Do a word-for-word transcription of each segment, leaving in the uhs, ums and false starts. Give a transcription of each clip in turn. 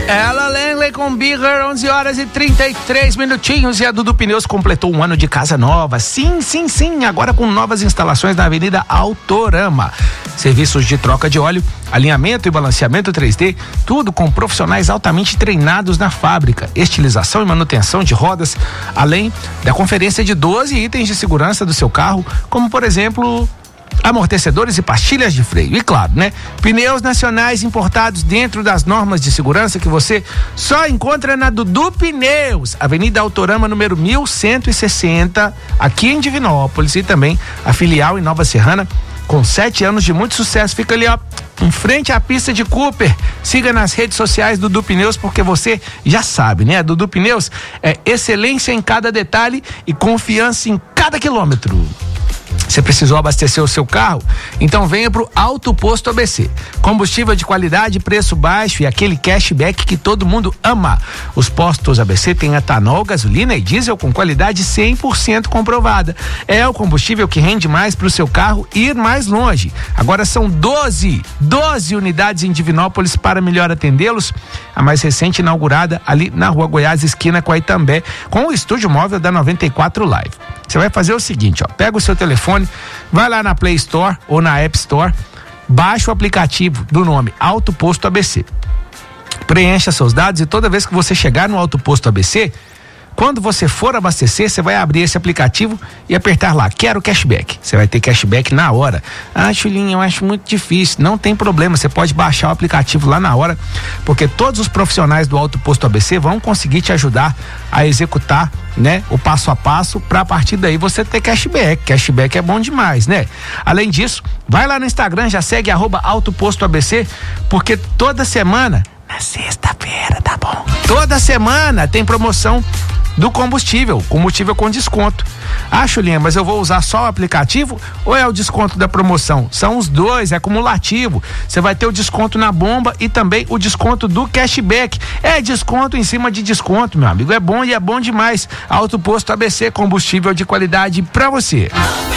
Ela Langley com Bigger, onze horas e trinta e três minutinhos, e a Dudu Pneus completou um ano de casa nova. Sim, sim, sim, agora com novas instalações na Avenida Autorama. Serviços de troca de óleo, alinhamento e balanceamento três D, tudo com profissionais altamente treinados na fábrica, estilização e manutenção de rodas, além da conferência de doze itens de segurança do seu carro, como por exemplo, amortecedores e pastilhas de freio. E claro, né? Pneus nacionais importados dentro das normas de segurança que você só encontra na Dudu Pneus, Avenida Autorama, número mil cento e sessenta, aqui em Divinópolis, e também a filial em Nova Serrana, com sete anos de muito sucesso. Fica ali, ó, em frente à pista de Cooper. Siga nas redes sociais Dudu Pneus, porque você já sabe, né? Dudu Pneus é excelência em cada detalhe e confiança em cada quilômetro. Você precisou abastecer o seu carro? Então venha pro Auto Posto A B C. Combustível de qualidade, preço baixo e aquele cashback que todo mundo ama. Os postos A B C têm etanol, gasolina e diesel com qualidade cem por cento comprovada. É o combustível que rende mais pro seu carro ir mais longe. Agora são doze, doze unidades em Divinópolis para melhor atendê-los. A mais recente inaugurada ali na Rua Goiás, esquina com a Itambé, com o estúdio móvel da noventa e quatro Live. Você vai fazer o seguinte, ó, pega o seu telefone, vai lá na Play Store ou na App Store, baixa o aplicativo do nome Auto Posto A B C. Preencha seus dados e toda vez que você chegar no Auto Posto A B C, quando você for abastecer, você vai abrir esse aplicativo e apertar lá, quero cashback. Você vai ter cashback na hora. Ah, Chulinha, eu acho muito difícil. Não tem problema, você pode baixar o aplicativo lá na hora, porque todos os profissionais do Auto Posto A B C vão conseguir te ajudar a executar, né, o passo a passo, para a partir daí você ter cashback. Cashback é bom demais, né? Além disso, vai lá no Instagram, já segue arroba Auto Posto A B C, porque toda semana, na sexta-feira, tá bom? Toda semana tem promoção do combustível, combustível com desconto. Ah, Chulinha, mas eu vou usar só o aplicativo ou é o desconto da promoção? São os dois, é acumulativo. Você vai ter o desconto na bomba e também o desconto do cashback. É desconto em cima de desconto, meu amigo. É bom e é bom demais. Auto Posto A B C, combustível de qualidade pra você.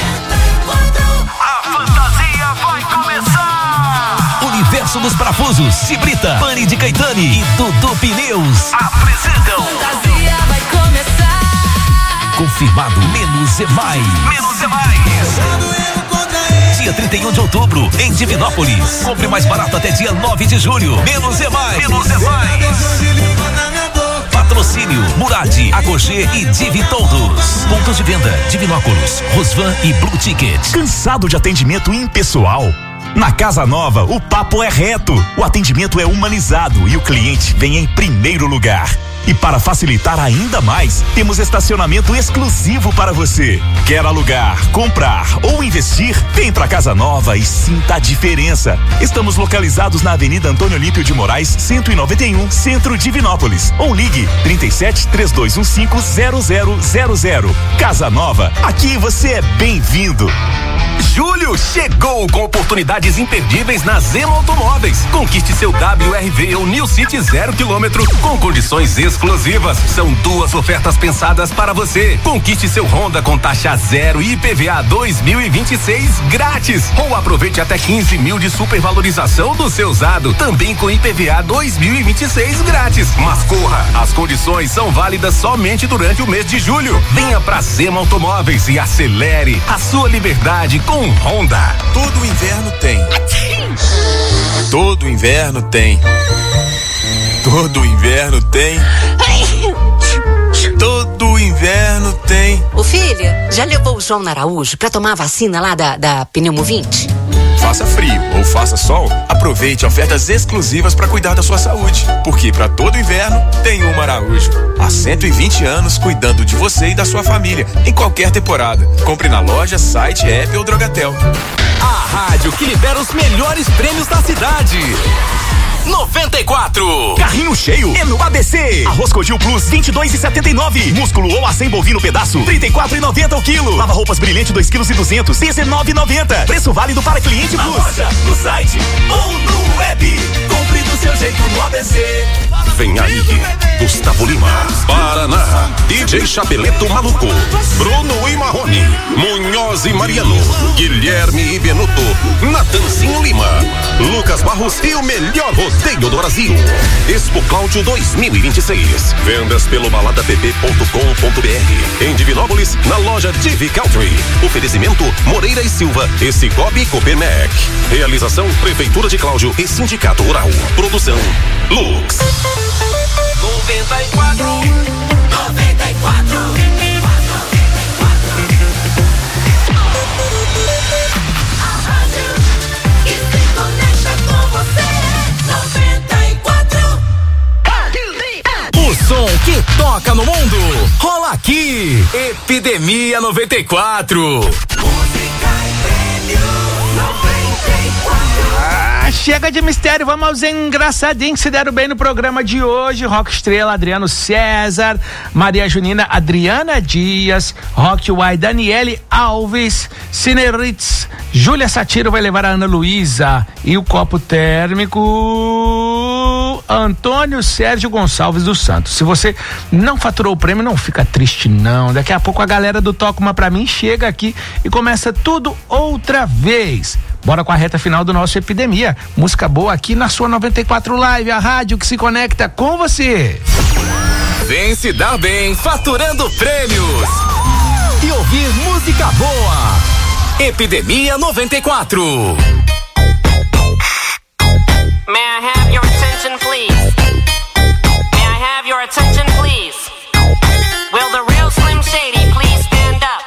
A fantasia vai começar! Universo dos Parafusos, Cibrita, Pani de Caetani e Dudu Pneus apresentam Fantasia vai começar. Confirmado, menos é mais. Menos é mais. Dia trinta e um de outubro, em Divinópolis. Compre mais barato até dia nove de julho. Menos é mais. Menos é mais. Patrocínio Murad, Agogê e Divi Todos. Pontos de venda: Divinópolis, Rosvan e Blue Ticket. Cansado de atendimento impessoal? Na Casa Nova, o papo é reto, o atendimento é humanizado e o cliente vem em primeiro lugar. E para facilitar ainda mais, temos estacionamento exclusivo para você. Quer alugar, comprar ou investir? Vem pra Casa Nova e sinta a diferença. Estamos localizados na Avenida Antônio Olímpio de Moraes, cento e noventa e um, Centro Divinópolis. Ou ligue trinta e sete, três dois um cinco, zero zero zero zero. Casa Nova, aqui você é bem-vindo. Julho chegou com oportunidades imperdíveis na Zema Automóveis. Conquiste seu W R V ou New City zero quilômetro com condições exclusivas. São duas ofertas pensadas para você. Conquiste seu Honda com taxa zero e I P V A dois mil e vinte e seis grátis. Ou aproveite até quinze mil de supervalorização do seu usado, também com I P V A dois mil e vinte e seis grátis. Mas corra, as condições são válidas somente durante o mês de julho. Venha pra Zema Automóveis e acelere a sua liberdade com Honda. Todo inverno tem. Todo inverno tem. Todo inverno tem. Todo inverno tem. Ô filha, já levou o João Araújo pra tomar a vacina lá da, da Pneumovinte? Faça frio ou faça sol, aproveite ofertas exclusivas para cuidar da sua saúde. Porque para todo inverno tem uma Araújo. Há cento e vinte anos cuidando de você e da sua família, em qualquer temporada. Compre na loja, site, app ou Drogatel. A rádio que libera os melhores prêmios da cidade. noventa e quatro. Carrinho cheio é no A B C. Arroz Codil Plus vinte e dois e setenta e nove. Músculo ou acém bovino pedaço trinta e quatro e noventa o quilo. Lava roupas brilhante dois quilos e duzentos dezenove e noventa. Preço válido para cliente na Plus. Loja, no site ou no web. Compre do seu jeito no A B C. Vem aí, Gustavo Lima, Paraná, D J Chapeleto Maluco, Bruno e Marrone, Munhoz e Mariano, Guilherme e Benuto, Natanzinho Lima. Lucas Barros e o melhor rodeio do Brasil. Expo Cláudio dois mil e vinte e seis. Vendas pelo balada p b ponto com ponto b r. Em Divinópolis, na loja Divi Country. Oferecimento Moreira e Silva e Cicobi Copermec. Realização Prefeitura de Cláudio e Sindicato Rural. Produção Lux. noventa e quatro. noventa e quatro. O som que toca no mundo, rola aqui. Epidemia noventa e quatro. Música e prêmio noventa e quatro. Ah, chega de mistério, vamos aos engraçadinhos que se deram bem no programa de hoje. Rock Estrela, Adriano César, Maria Junina, Adriana Dias, Rock Uai, Daniele Alves, Cineritz, Júlia Satiro vai levar a Ana Luísa e o copo térmico Antônio Sérgio Gonçalves dos Santos. Se você não faturou o prêmio, não fica triste não. Daqui a pouco a galera do Toca Uma Pra Mim chega aqui e começa tudo outra vez. Bora com a reta final do nosso Epidemia. Música boa aqui na sua noventa e quatro Live, a rádio que se conecta com você. Vem se dar bem faturando prêmios e ouvir música boa. Epidemia noventa e quatro. May I have your attention, please? May I have your attention, please? Will the real Slim Shady please stand up?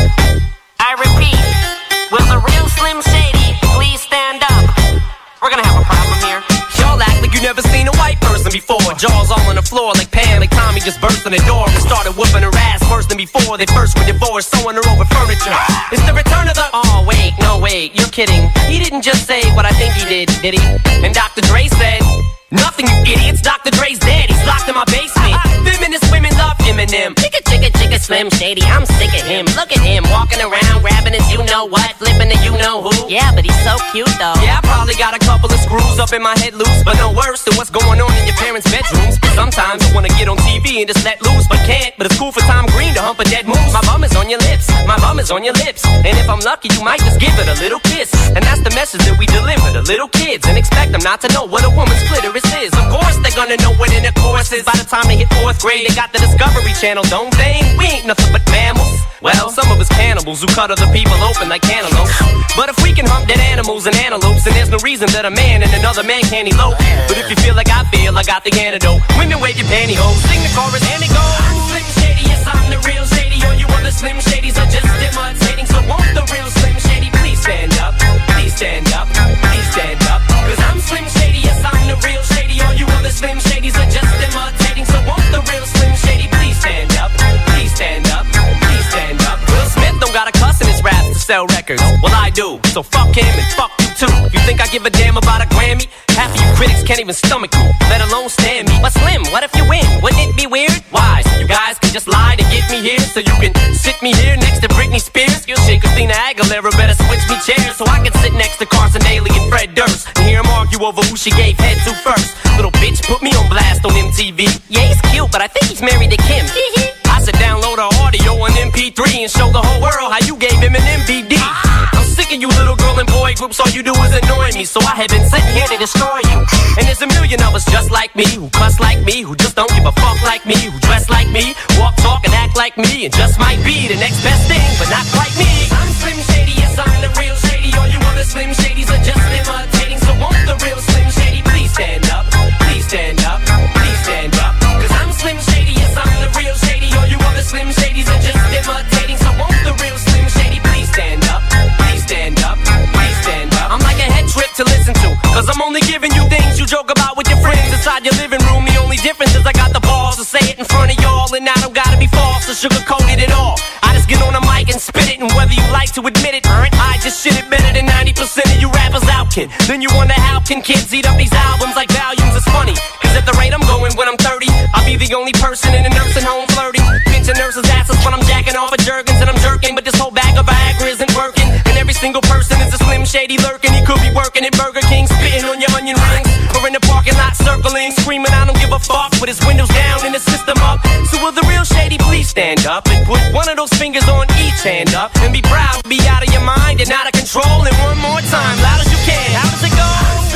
I repeat, will the real Slim Shady please stand up? We're gonna have a problem here. Y'all act like you never seen a white person before. Jaws all on the floor like Pam, like Tommy just burst in the door and started whooping her ass worse than before. They first were divorced, sewing her over furniture. It's the return of the... Oh, wait, no, wait, you're kidding. He didn't just say what I think he did, did he? And Doctor Dre said... Nothing, you idiots. Doctor Dre's dead. He's locked in my basement. Feminist women love Eminem. Chicka, chicka, chicka, Slim Shady. I'm sick of him. Look at him walking around, grabbing his you know what, flipping the you know who. Yeah, but he's so cute though. Yeah, I probably got a couple of screws up in my head loose, but no worse than what's going on in your parents' bedrooms. Sometimes I wanna get on T V and just let loose, but can't. But it's cool for Tom Green to hump a dead moose. My bum is on your lips. My bum is on your lips. And if I'm lucky, you might just give it a little kiss. And that's the message that we deliver to little kids, and expect them not to know what a woman's clitoris is. Of course they're gonna know what intercourse is. By the time they hit fourth grade, they got the Discovery Channel, don't they? We ain't nothing but mammals. Well, some of us cannibals who cut other people open like cantaloupes. But if we can hump dead animals and antelopes, then there's no reason that a man and another man can't elope. But if you feel like I feel, I got the antidote. Women wave your pantyhose, sing the chorus and it goes. I'm Slim Shady, yes I'm the real Shady. All you other Slim Shadys are just imitating. So won't the real Slim Shady please stand up? Please stand up, please stand up. Cause I'm Slim Shady, yes I'm the real Shady. All you other Slim Shadys are just imitating. So won't the real Slim Shady please stand up? Please stand up, please stand up. Will Smith don't got a cuss in his raps to sell records. Well I do, so fuck him and fuck you too. You think I give a damn about a Grammy? Half of you critics can't even stomach you, let alone stand me. But Slim, what if you win? Wouldn't it be weird? Why? So you guys can just lie to get me here, so you can sit me here next to Britney Spears. You shit, Christina Aguilera better switch me chairs, so I can sit next to Carson Daly and Fred Durst and hear them argue over who she gave head to first. Little bitch put me on blast on M T V. Yeah, he's cute, but I think he's married to Kim. I said download her audio on M P three and show the whole world how you gave him an M V D. I'm sick of you little girl and boy groups, all you do is annoy me, so I have been sitting here to destroy you. And there's a million of us just like me, who cuss like me, who just don't give a fuck like me, who dress like me, walk, talk, and act like me, and just might be the next best thing, but not quite me. I'm Slim Shady, yes I'm the real Shady. All you other Slim Shadys are just imitating. So won't the real Slim Shady please stand up? Please stand up, please stand up. Cause I'm Slim Shady, yes I'm the real Shady. All you other Slim Shadys are just imitating. So won't the real Slim Shady please stand up? Please stand up, please stand up. I'm like a head trip to listen to, cause I'm only giving you things you joke about with your friends inside your living room. The only difference is I got the balls to say it in front of y'all, and I don't gotta be false or sugarcoated at all. I just get on a mic and spit it, and whether you like to admit it, I just shit it better than ninety percent of you rappers out can. Then you wonder how can kids eat up these albums like volumes? It's funny, cause at the rate I'm going when I'm thirty, I'll be the only person in a nursing home flirting, pinching nurses' asses when I'm jacking off of Jergens and I'm jerking. But this whole bag of Viagra isn't working, and every single person is a Slim Shady lurking. He could be working at Burger King, spitting on your onion rings, or in the parking lot circling, screaming I don't give a fuck, with his windows down and his system up. So will the real Shady please stand up and put one of those fingers on each hand up, and be proud, be out of your mind and out of control. And one more time, loud as you can. How does it go?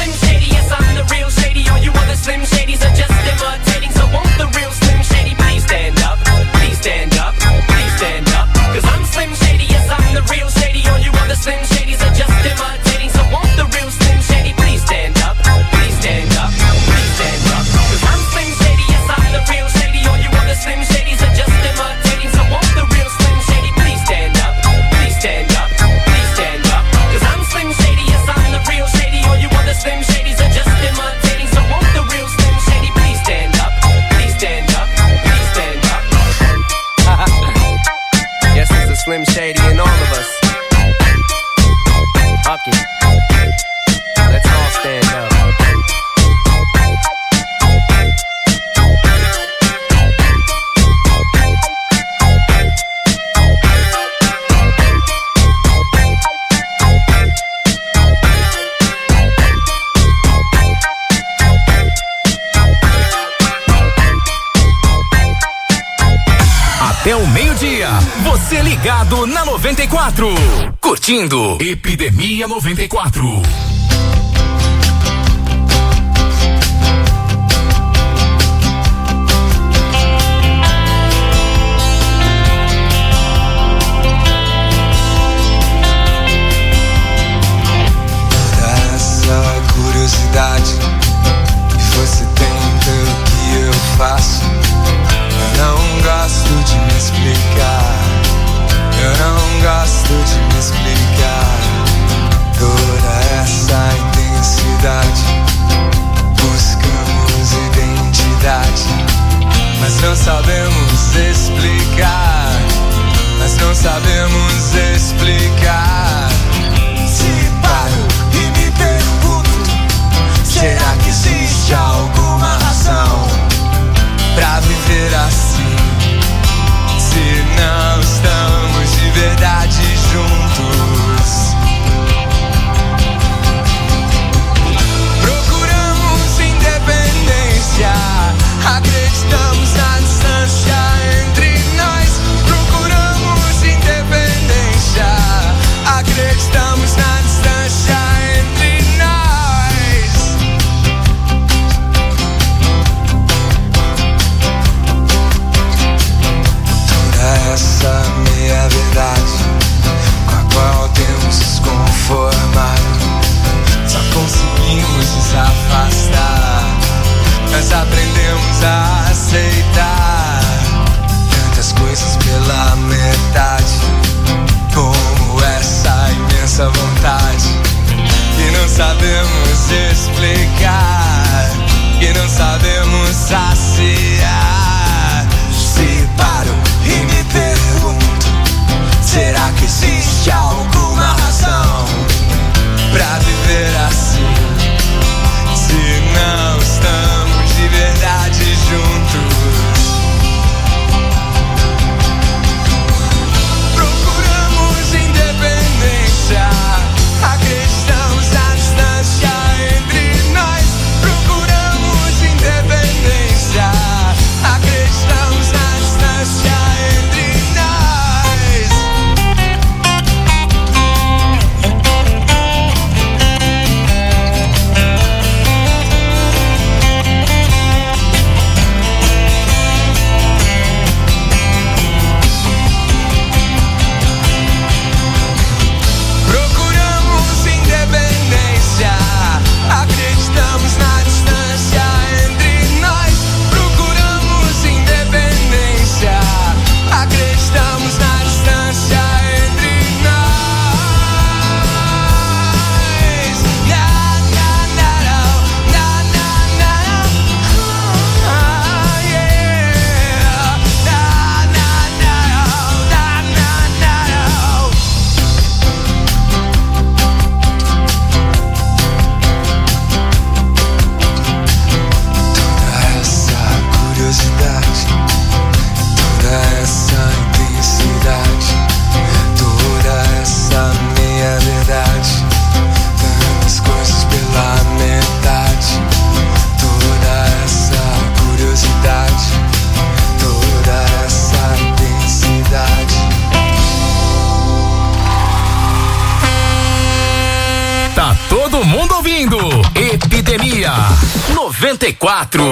ligado na noventa e quatro. Curtindo Epidemia noventa e quatro. Curiosidade que você tem pelo que eu faço. Eu não gosto de me explicar. Eu não gosto de me explicar. Toda essa intensidade. Buscamos identidade, mas não sabemos explicar. Mas não sabemos explicar. Se paro e me pergunto, será que existe alguma razão pra viver assim? Se não estamos de verdade juntos, procuramos independência, acreditamos na distância entre nós. Procuramos independência, acreditamos na distância entre nós. Toda essa meia verdade com a qual temos nos conformado, só conseguimos nos afastar. Nós aprendemos a aceitar tantas coisas pela metade, como essa imensa vontade que não sabemos explicar, que não sabemos saciar. Se paro e me pergunto, será que existe alguma razão pra viver assim? Se não estamos de verdade juntos, procuramos independência, acreditamos na distância entre nós. Procuramos independência, acreditamos na distância entre nós. Procuramos independência, acreditamos na distância entre nós. Procuramos independência, acreditamos na distância entre nós. Na, na, na, na, na, na, ah, yeah. Na, na, na, na, na, na. Toda essa curiosidade, toda essa intensidade, toda essa meia verdade, tantas coisas pela metade. Toda essa curiosidade, toda essa intensidade. Tá todo mundo ouvindo Epidemia noventa e quatro.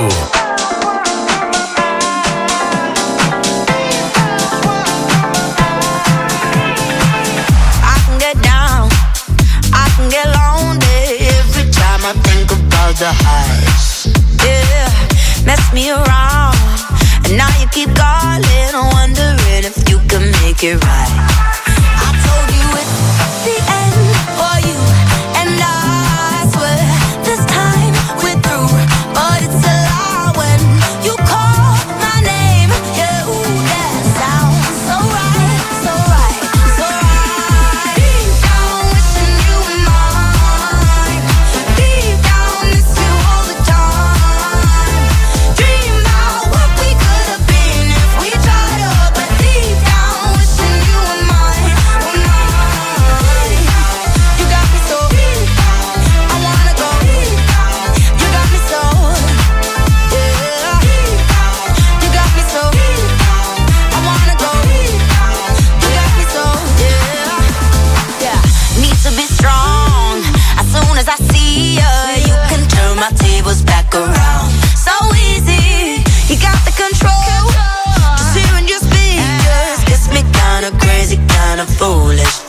I can get down, I can get lonely every time I think about the highs. Yeah, mess me around, and now you keep calling, wondering if you can make it right. I told you it's the end for you, and I swear this time we're through, but it's a lie when you call my name. Yeah, ooh, that sounds so right, so right, so right. Deep down wishing you were mine. Deep down miss you all the time. Dream about what we could have been if we tried up, but deep down wishing you were mine, were mine.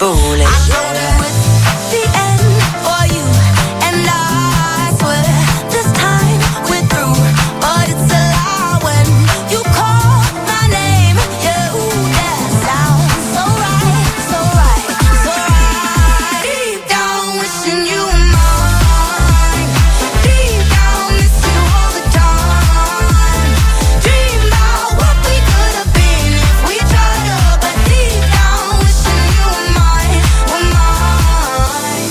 foolish. I'm going with the end for you, and I swear this time we're through. But it's a lie when you call my name. Yeah, ooh, that sounds so right, so right, so right. Deep down wishing you were mine. Deep down miss you all the time. Dream about what we could have been if we tried to. But deep down wishing you were mine, were mine.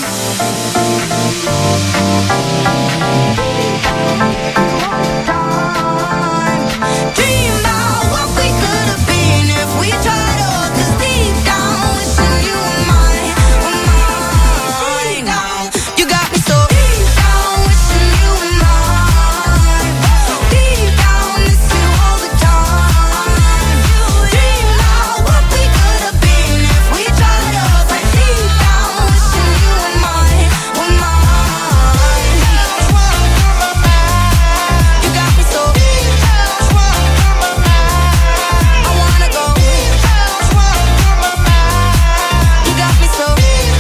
Dream about what we could have been if we tried to. 'Cause deep down wishing you were mine, were mine. You got me so deep down wishing you were mine. Deep down miss you all the time. Dream about what we could have been if we tried to. But deep down wishing you were mine, were mine. You got me so deep down. I wanna go. You got me so deep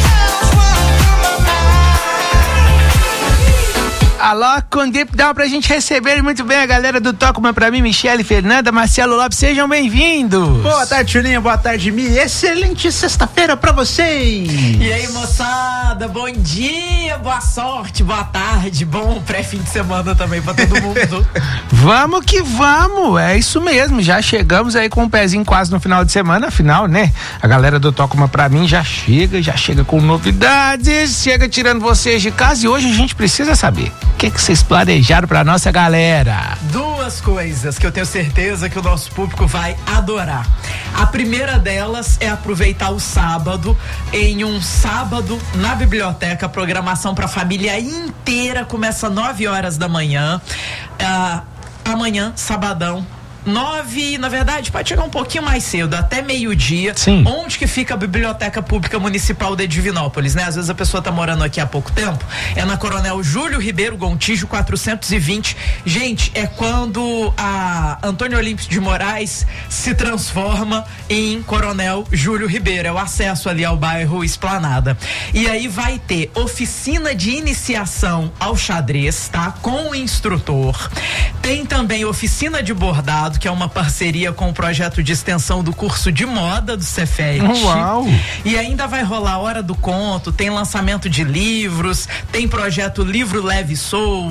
Alô, com Deep Down pra gente receber muito bem a galera do Toca Uma Pra Mim, Michele, Fernanda, Marcelo Lopes, sejam bem-vindos. Boa tarde, Julinha. Boa tarde, Mi. Excelente sexta-feira pra vocês. E aí, moçada, bom dia, boa sorte, boa tarde, bom pré-fim de semana também pra todo mundo. Vamos que vamos, é isso mesmo, já chegamos aí com o pezinho quase no final de semana, afinal, né? A galera do Toca Uma Pra Mim já chega, já chega com novidades, chega tirando vocês de casa e hoje a gente precisa saber o que que vocês planejaram pra nossa galera. Duas coisas que eu tenho certeza que o nosso público vai adorar. A primeira delas é aproveitar o sábado, em um sábado na biblioteca, programação pra família inteira, começa nove horas da manhã. Ah, amanhã, sabadão, nove, na verdade, pode chegar um pouquinho mais cedo, até meio-dia. Sim. Onde que fica a Biblioteca Pública Municipal de Divinópolis, né? Às vezes a pessoa tá morando aqui há pouco tempo. É na Coronel Júlio Ribeiro Gontijo quatrocentos e vinte. Gente, é quando a Antônio Olímpio de Moraes se transforma em Coronel Júlio Ribeiro. É o acesso ali ao bairro Esplanada. E aí vai ter oficina de iniciação ao xadrez, tá? Com o instrutor. Tem também oficina de bordado, que é uma parceria com o projeto de extensão do curso de moda do Cefet. Uau! E ainda vai rolar a Hora do Conto, tem lançamento de livros, tem projeto Livro Leve Sou,